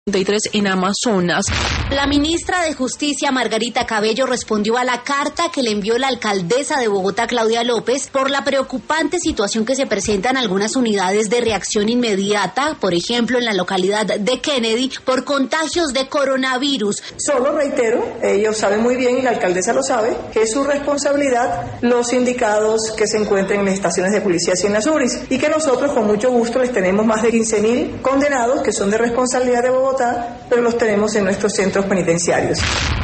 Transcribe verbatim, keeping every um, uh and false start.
en Amazonas. La ministra de Justicia, Margarita Cabello, respondió a la carta que le envió la alcaldesa de Bogotá, Claudia López, por la preocupante situación que se presenta en algunas unidades de reacción inmediata, por ejemplo, en la localidad de Kennedy, por contagios de coronavirus. Solo reitero, ellos saben muy bien y la alcaldesa lo sabe, que es su responsabilidad los indicados que se encuentren en las estaciones de policía y en las U R Is, y que nosotros con mucho gusto les tenemos más de quince mil condenados que son de responsabilidad de Bogotá, pero los tenemos en nuestros centros penitenciarios.